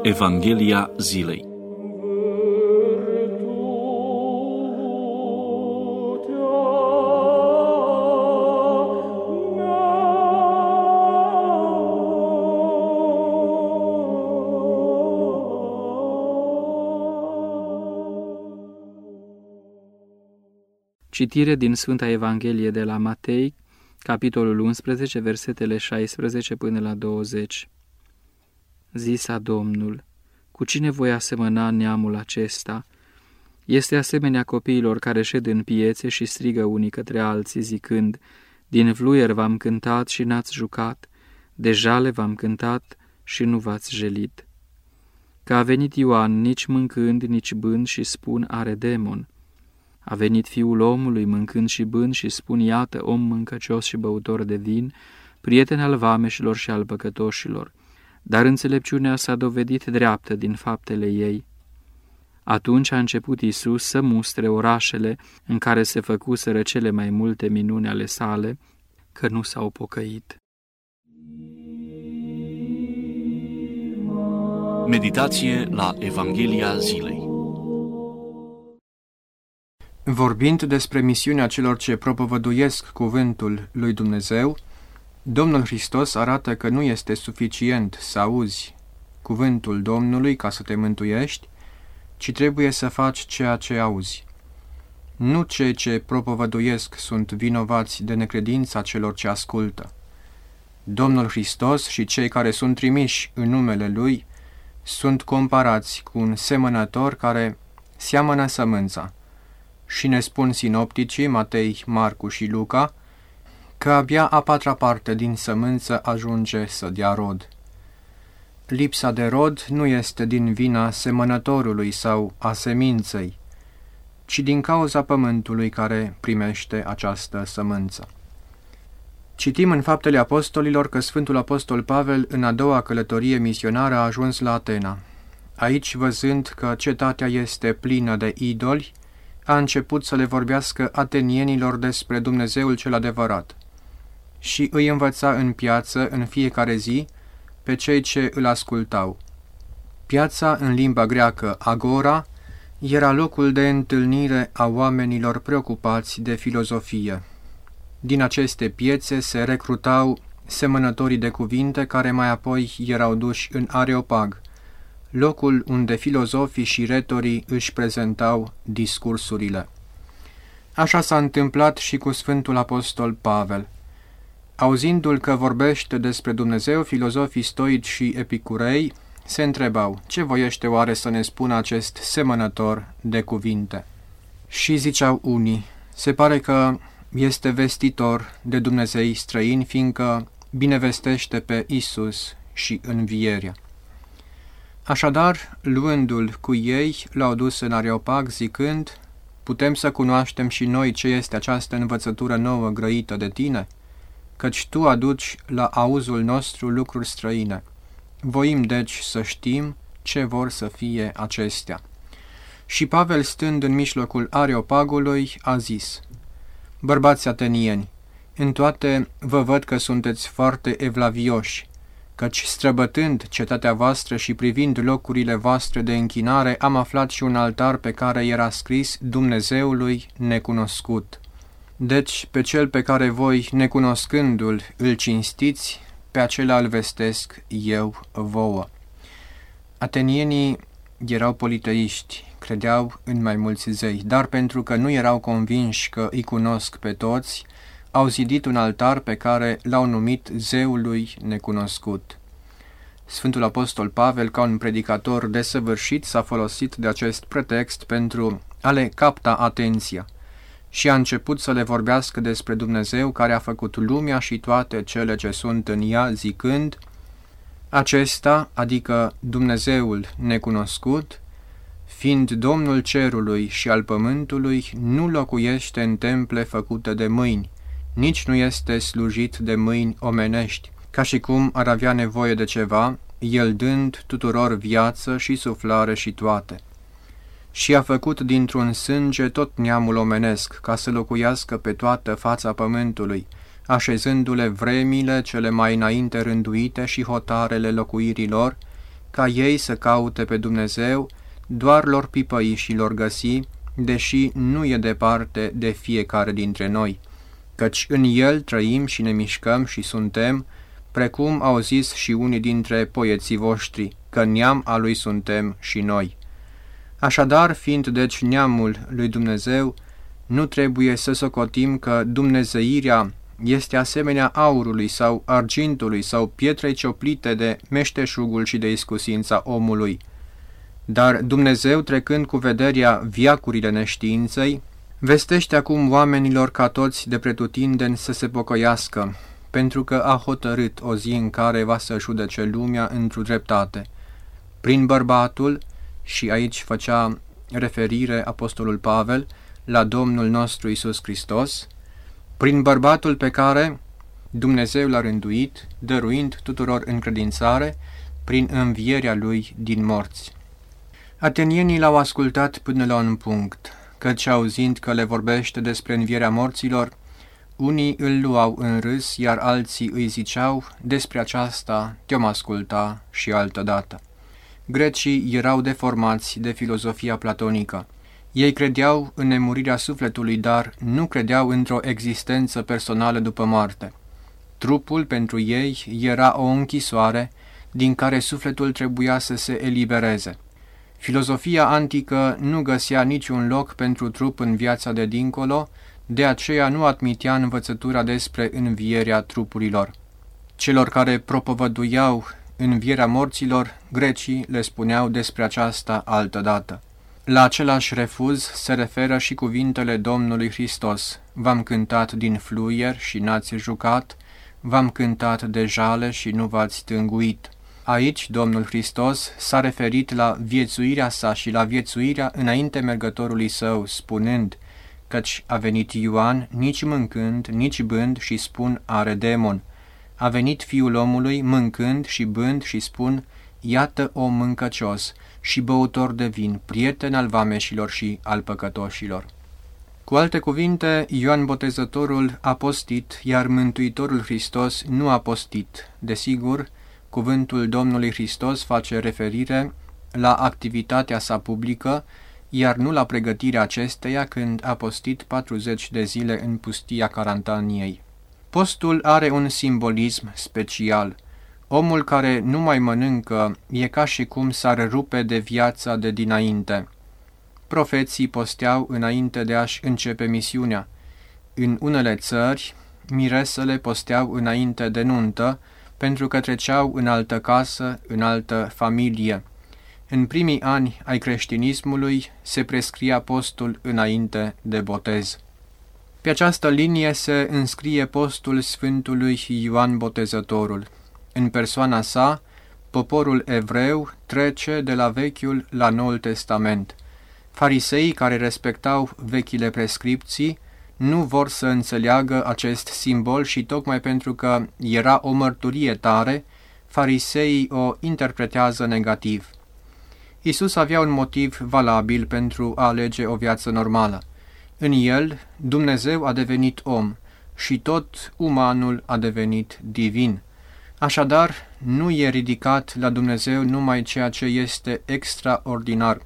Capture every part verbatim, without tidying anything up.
Evanghelia zilei. Citire din Sfânta Evanghelie de la Matei, capitolul unsprezece, versetele șaisprezece până la douăzeci. Zisa Domnul: cu cine voi asemăna neamul acesta? Este asemenea copiilor care șed în piețe și strigă unii către alții, zicând: din fluier v-am cântat și n-ați jucat, de jale v-am cântat și nu v-ați jelit. Că a venit Ioan, nici mâncând, nici bând, și spun: are demon. A venit Fiul omului, mâncând și bând, și spun: iată, om mâncăcios și băutor de vin, prieten al vameșilor și al păcătoșilor. Dar înțelepciunea s-a dovedit dreaptă din faptele ei. Atunci a început Iisus să mustre orașele în care se făcuseră cele mai multe minuni ale sale, că nu s-au pocăit. Meditație la Evanghelia zilei. Vorbind despre misiunea celor ce propovăduiesc cuvântul lui Dumnezeu, Domnul Hristos arată că nu este suficient să auzi cuvântul Domnului ca să te mântuiești, ci trebuie să faci ceea ce auzi. Nu cei ce propovăduiesc sunt vinovați de necredința celor ce ascultă. Domnul Hristos și cei care sunt trimiși în numele Lui sunt comparați cu un semănător care seamănă sămânța. Și ne spun sinopticii Matei, Marcu și Luca că abia a patra parte din sămânță ajunge să dea rod. Lipsa de rod nu este din vina semănătorului sau a seminței, ci din cauza pământului care primește această sămânță. Citim în Faptele Apostolilor că Sfântul Apostol Pavel, în a doua călătorie misionară, a ajuns la Atena. Aici, văzând că cetatea este plină de idoli, a început să le vorbească atenienilor despre Dumnezeul cel adevărat și îi învăța în piață în fiecare zi pe cei ce îl ascultau. Piața, în limba greacă agora, era locul de întâlnire a oamenilor preocupați de filozofie. Din aceste piețe se recrutau semănătorii de cuvinte care mai apoi erau duși în Areopag, locul unde filozofii și retorii își prezentau discursurile. Așa s-a întâmplat și cu Sfântul Apostol Pavel. Auzindu-l că vorbește despre Dumnezeu, filozofii stoici și epicurei se întrebau: ce voiește oare să ne spună acest semănător de cuvinte? Și ziceau unii: se pare că este vestitor de Dumnezei străini, fiindcă binevestește pe Isus și învierea. Așadar, luându-l cu ei, l-au dus în Areopag, zicând: putem să cunoaștem și noi ce este această învățătură nouă grăită de tine? Căci tu aduci la auzul nostru lucruri străine. Voim deci să știm ce vor să fie acestea. Și Pavel, stând în mijlocul Areopagului, a zis: bărbați atenieni, în toate vă văd că sunteți foarte evlavioși, căci străbătând cetatea voastră și privind locurile voastre de închinare, am aflat și un altar pe care era scris Dumnezeului necunoscut. Deci, pe cel pe care voi, necunoscându-l, îl cinstiți, pe acela îl vestesc eu vouă. Atenienii erau politeiști, credeau în mai mulți zei, dar pentru că nu erau convinși că îi cunosc pe toți, au zidit un altar pe care l-au numit Zeului necunoscut. Sfântul Apostol Pavel, ca un predicator desăvârșit, s-a folosit de acest pretext pentru a le capta atenția și a început să le vorbească despre Dumnezeu care a făcut lumea și toate cele ce sunt în ea, zicând: acesta, adică Dumnezeul necunoscut, fiind Domnul cerului și al pământului, nu locuiește în temple făcute de mâini, nici nu este slujit de mâini omenești, ca și cum ar avea nevoie de ceva, el dând tuturor viață și suflare și toate. Și a făcut dintr-un sânge tot neamul omenesc, ca să locuiască pe toată fața pământului, așezându-le vremile cele mai înainte rânduite și hotarele locuirilor, ca ei să caute pe Dumnezeu, doar lor pipăi și lor găsi, deși nu e departe de fiecare dintre noi, căci în El trăim și ne mișcăm și suntem, precum au zis și unii dintre poeții voștri, că neam a Lui suntem și noi. Așadar, fiind deci neamul lui Dumnezeu, nu trebuie să socotim că dumnezeirea este asemenea aurului sau argintului sau pietrei cioplite de meșteșugul și de iscusința omului. Dar Dumnezeu, trecând cu vederea viacurile neștiinței, vestește acum oamenilor ca toți de pretutindeni să se pocăiască, pentru că a hotărât o zi în care va să judece lumea într-o dreptate. Prin bărbatul, și aici făcea referire apostolul Pavel la Domnul nostru Iisus Hristos, prin bărbatul pe care Dumnezeu l-a rânduit, dăruind tuturor încredințare prin învierea lui din morți. Atenienii l-au ascultat până la un punct, căci auzind că le vorbește despre învierea morților, unii îl luau în râs, iar alții îi ziceau, despre aceasta te-om asculta și altădată. Grecii erau deformați de filozofia platonică. Ei credeau în nemurirea sufletului, dar nu credeau într-o existență personală după moarte. Trupul pentru ei era o închisoare din care sufletul trebuia să se elibereze. Filozofia antică nu găsea niciun loc pentru trup în viața de dincolo, de aceea nu admitea învățătura despre învierea trupurilor. Celor care propovăduiau învierea morților, grecii le spuneau despre aceasta altădată. La același refuz se referă și cuvintele Domnului Hristos: v-am cântat din fluier și n-ați jucat, v-am cântat de jale și nu v-ați tânguit. Aici Domnul Hristos s-a referit la viețuirea sa și la viețuirea înainte mergătorului său, spunând, căci a venit Ioan, nici mâncând, nici bând, și spun, are demon. A venit Fiul omului, mâncând și bând, și spun, iată om mâncăcios și băutor de vin, prieten al vameșilor și al păcătoșilor. Cu alte cuvinte, Ioan Botezătorul a postit, iar Mântuitorul Hristos nu a postit. Desigur, cuvântul Domnului Hristos face referire la activitatea sa publică, iar nu la pregătirea acesteia când a postit patruzeci de zile în pustia Carantaniei. Postul are un simbolism special. Omul care nu mai mănâncă e ca și cum s-ar rupe de viața de dinainte. Profeții posteau înainte de a-și începe misiunea. În unele țări, miresele posteau înainte de nuntă, pentru că treceau în altă casă, în altă familie. În primii ani ai creștinismului se prescria postul înainte de botez. Pe această linie se înscrie postul Sfântului Ioan Botezătorul. În persoana sa, poporul evreu trece de la Vechiul la Noul Testament. Fariseii care respectau vechile prescripții nu vor să înțeleagă acest simbol și tocmai pentru că era o mărturie tare, fariseii o interpretează negativ. Iisus avea un motiv valabil pentru a alege o viață normală. În el, Dumnezeu a devenit om și tot umanul a devenit divin. Așadar, nu e ridicat la Dumnezeu numai ceea ce este extraordinar,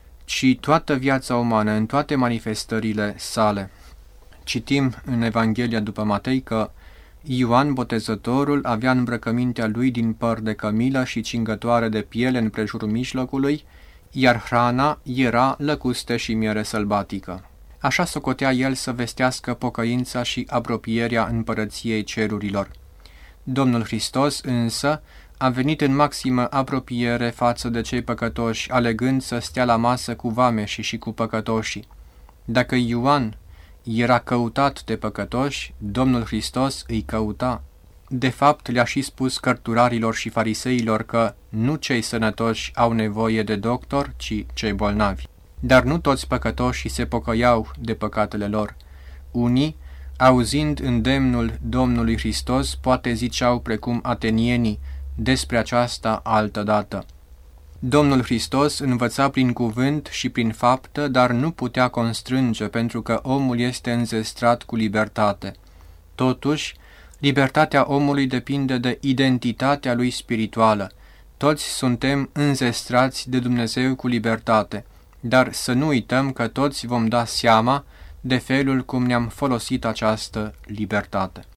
ci toată viața umană în toate manifestările sale. Citim în Evanghelia după Matei că Ioan Botezătorul avea îmbrăcămintea lui din păr de cămilă și cingătoare de piele în prejurul mijlocului, iar hrana era lăcuste și miere sălbatică. Așa socotea el să vestească pocăința și apropierea împărăției cerurilor. Domnul Hristos însă a venit în maximă apropiere față de cei păcătoși, alegând să stea la masă cu vameșii și cu păcătoșii. Dacă Ioan era căutat de păcătoși, Domnul Hristos îi căuta. De fapt, le-a și spus cărturarilor și fariseilor că nu cei sănătoși au nevoie de doctor, ci cei bolnavi. Dar nu toți păcătoșii se pocăiau de păcatele lor. Unii, auzind îndemnul Domnului Hristos, poate ziceau precum atenienii despre aceasta altădată. Domnul Hristos învăța prin cuvânt și prin faptă, dar nu putea constrânge, pentru că omul este înzestrat cu libertate. Totuși, libertatea omului depinde de identitatea lui spirituală. Toți suntem înzestrați de Dumnezeu cu libertate, dar să nu uităm că toți vom da seama de felul cum ne-am folosit această libertate.